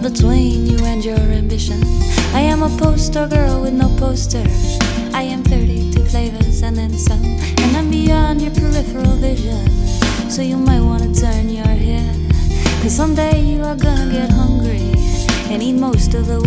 between you and your ambition. I am a poster girl with no poster. I am 32 flavors and then some, and I'm beyond your peripheral vision. So you might want to turn your head, 'cause someday you are gonna get hungry and eat most of the